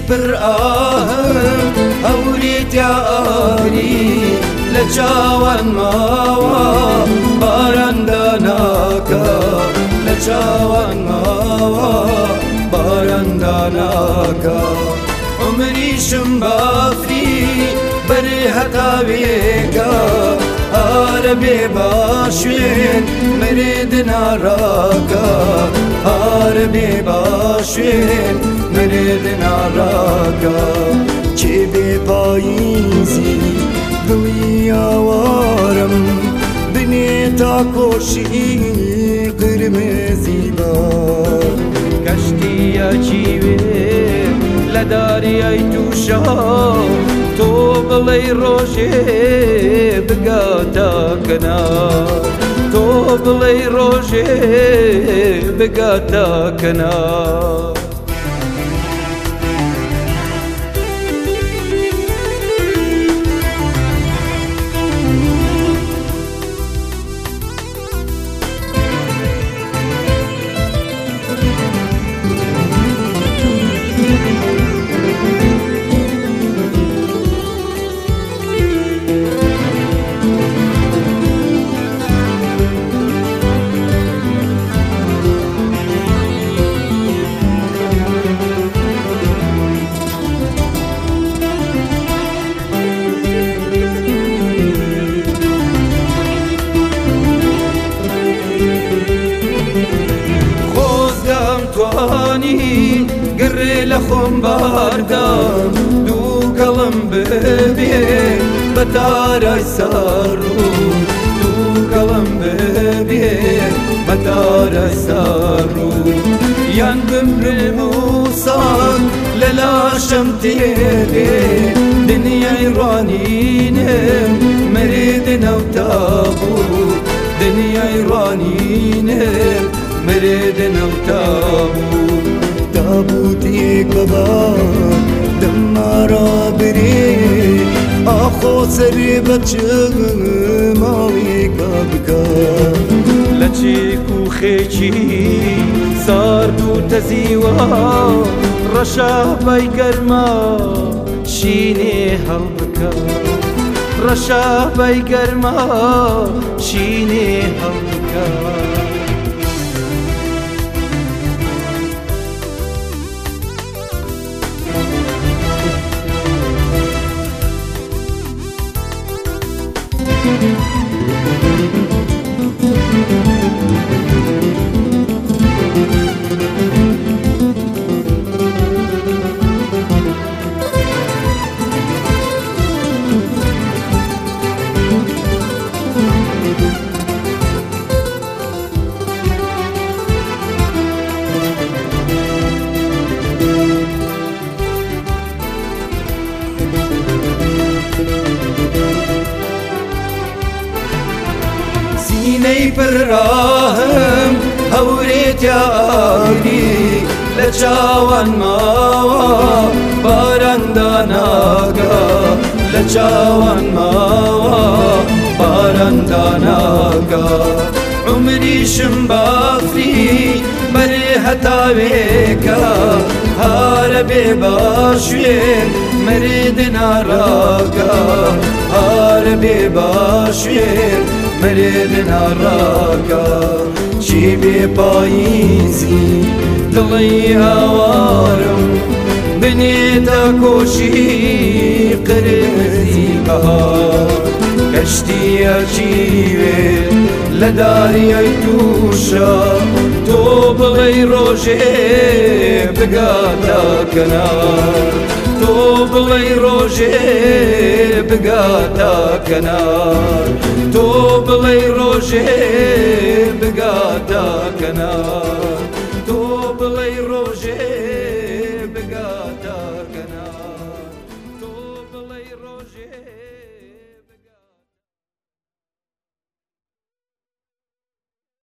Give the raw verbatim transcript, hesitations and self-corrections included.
پر ئاهم هەورێتیا ئاری لە چاوان ماوە باراندا ناکە لە چاوان ماوە باراندا ناکە عمریشم بافری بەرێ هەتاوێکە هارە بێ باشوێن مرێد ناڕاکە هارە بێ باشوێن مرێد ناڕاکە چێ بێ پاییزی دڵی ئاوارم بنێ تا کۆشی قرمێزی بار کەشتیە چیوێ لە داریای تووشە تۆ بڵێ ڕۆژێ بگاتە کەنار تۆ بڵێ ڕۆژێ بگاتە کەنار گڕێ لە خۆم باردام دوو گەڵم ببێ بە تارای ساڕوو دوو گەڵم ببێ بە تارای ساڕوو یان بمرم و سان لە لاشەم تێرێ دنیای ڕوانینم مرێد نەوتابوو دنیای ڕوانینم مرێد نەوتابوو تابوتێک بەبار دەمارا برێ ئاخۆ سەرێ بە چڵ ماوێکە بکە لە چێک و خێکی سارد و تەزیوە ڕەشابای گەرما شینێ هەڵبکە ڕەشابای گەرما شینێ هەڵبکە سینەی پڕراهم هەورێتیا ئاگری لە چاوان ماوە باراندا ناگا لە چاوان ماوە باراندا ناگا عمریشم بافری بەرێ هەتاوێکە هارە بێ باشوێن مرێد ناڕاکە هارە بێ باشوێن مرێد ناڕاکە چی بێ پاییزی دڵی هاوارم بنێتە کۆشی قرمزی بەهار کەشتیە چیوێ لە داریای تووشە تۆ بڵێ ڕۆژێ بگاتە کەنار تۆ بڵێ ڕۆژێ بگاتە کەنار تۆ بڵێ ڕۆژێ بگاتە کەنار تۆ بڵێ ڕۆژێ